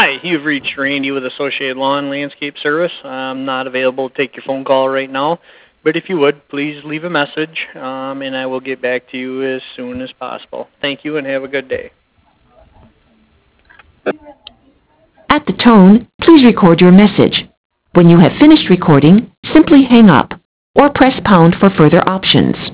Hi, you've reached Randy with Associated Lawn Landscape Service. I'm not available to take your phone call right now, but if you would, please leave a message, and I will get back to you as soon as possible. Thank you, and have a good day. At the tone, please record your message. When you have finished recording, simply hang up or press pound for further options.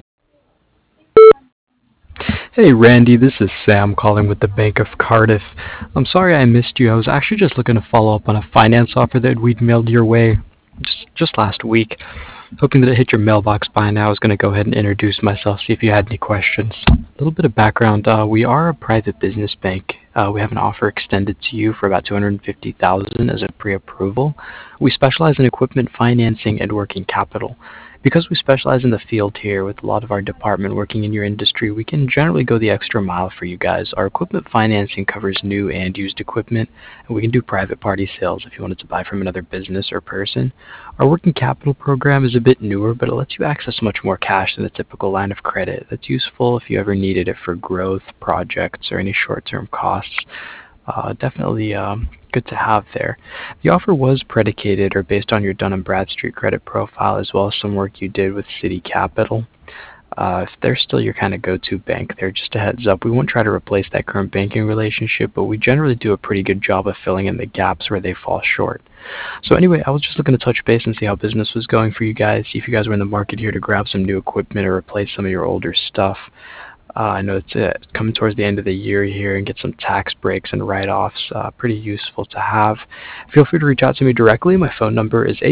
Hey Randy, this is Sam calling with the Bank of Cardiff. I'm sorry I missed you. I was actually just looking to follow up on a finance offer that we'd mailed your way just last week. Hoping that it hit your mailbox by now. I was going to go ahead and introduce myself, see if you had any questions. A little bit of background. We are a private business bank. We have an offer extended to you for about $250,000 as a pre-approval. We specialize in equipment financing and working capital. Because we specialize in the field here with a lot of our department working in your industry, we can generally go the extra mile for you guys. Our equipment financing covers new and used equipment, and we can do private party sales if you wanted to buy from another business or person. Our working capital program is a bit newer, but it lets you access much more cash than a typical line of credit. That's useful if you ever needed it for growth, projects, or any short-term costs. Definitely good to have there. The offer was predicated or based on your Dun & Bradstreet credit profile as well as some work you did with City Capital. If they're still your kind of go-to bank there, just a heads up, we won't try to replace that current banking relationship, but we generally do a pretty good job of filling in the gaps where they fall short. So anyway, I was just looking to touch base and see how business was going for you guys, see if you guys were in the market here to grab some new equipment or replace some of your older stuff. I know it's coming towards the end of the year here and get some tax breaks and write-offs. Pretty useful to have. Feel free to reach out to me directly. My phone number is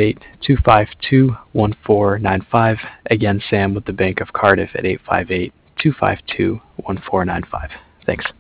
858-252-1495. Again, Sam with the Bank of Cardiff at 858-252-1495. Thanks.